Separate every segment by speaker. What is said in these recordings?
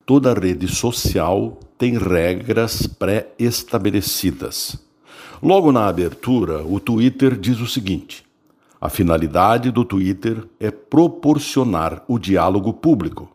Speaker 1: Toda rede social tem regras pré-estabelecidas. Logo na abertura, o Twitter diz o seguinte: a finalidade do Twitter é proporcionar o diálogo público.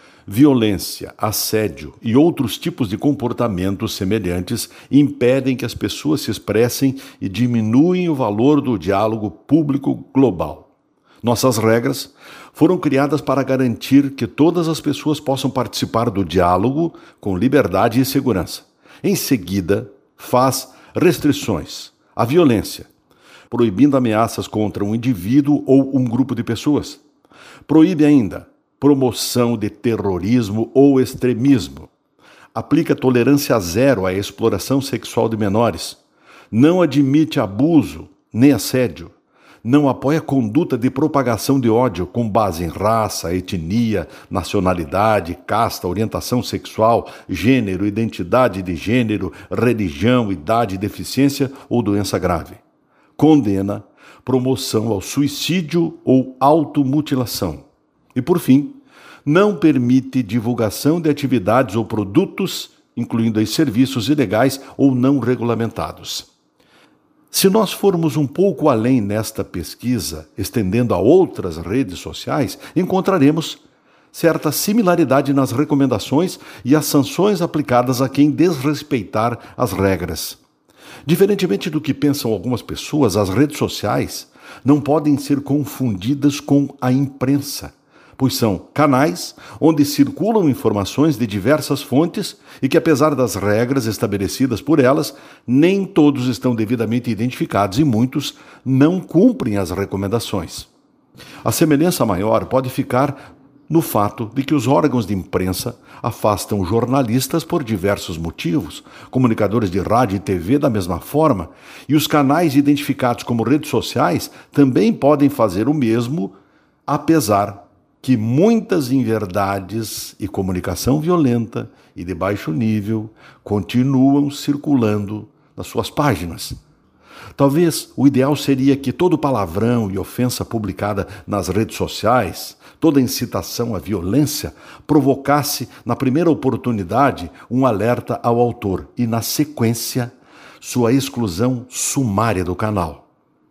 Speaker 1: Violência, assédio e outros tipos de comportamentos semelhantes impedem que as pessoas se expressem e diminuem o valor do diálogo público global. Nossas regras foram criadas para garantir que todas as pessoas possam participar do diálogo com liberdade e segurança. Em seguida, faz restrições à violência, proibindo ameaças contra um indivíduo ou um grupo de pessoas. Proíbe ainda promoção de terrorismo ou extremismo. Aplica tolerância zero à exploração sexual de menores. Não admite abuso nem assédio. Não apoia conduta de propagação de ódio com base em raça, etnia, nacionalidade, casta, orientação sexual, gênero, identidade de gênero, religião, idade, deficiência ou doença grave. Condena promoção ao suicídio ou automutilação. E, por fim, não permite divulgação de atividades ou produtos, incluindo aí serviços ilegais ou não regulamentados. Se nós formos um pouco além nesta pesquisa, estendendo a outras redes sociais, encontraremos certa similaridade nas recomendações e as sanções aplicadas a quem desrespeitar as regras. Diferentemente do que pensam algumas pessoas, as redes sociais não podem ser confundidas com a imprensa, pois são canais onde circulam informações de diversas fontes e que, apesar das regras estabelecidas por elas, nem todos estão devidamente identificados e muitos não cumprem as recomendações. A semelhança maior pode ficar no fato de que os órgãos de imprensa afastam jornalistas por diversos motivos, comunicadores de rádio e TV da mesma forma, e os canais identificados como redes sociais também podem fazer o mesmo, apesar que muitas inverdades e comunicação violenta e de baixo nível continuam circulando nas suas páginas. Talvez o ideal seria que todo palavrão e ofensa publicada nas redes sociais, toda incitação à violência, provocasse, na primeira oportunidade, um alerta ao autor e, na sequência, sua exclusão sumária do canal.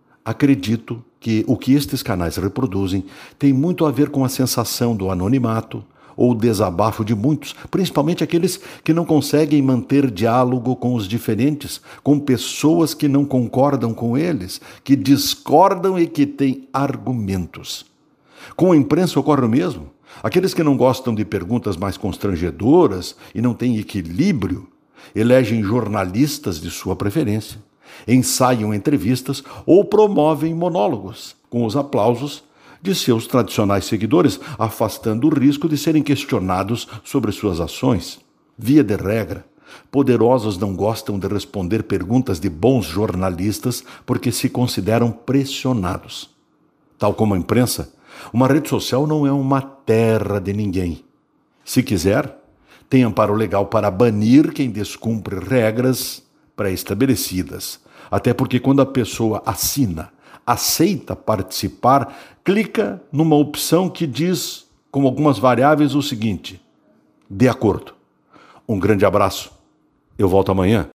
Speaker 1: Acredito que o que estes canais reproduzem tem muito a ver com a sensação do anonimato ou desabafo de muitos, principalmente aqueles que não conseguem manter diálogo com os diferentes, com pessoas que não concordam com eles, que discordam e que têm argumentos. Com a imprensa ocorre o mesmo. Aqueles que não gostam de perguntas mais constrangedoras e não têm equilíbrio, elegem jornalistas de sua preferência, ensaiam entrevistas ou promovem monólogos, com os aplausos de seus tradicionais seguidores, afastando o risco de serem questionados sobre suas ações. Via de regra, poderosos não gostam de responder perguntas de bons jornalistas porque se consideram pressionados. Tal como a imprensa, uma rede social não é uma terra de ninguém. Se quiser, tem amparo legal para banir quem descumpre regras pré-estabelecidas. Até porque quando a pessoa assina, aceita participar, clica numa opção que diz, com algumas variáveis, o seguinte: de acordo. Um grande abraço. Eu volto amanhã.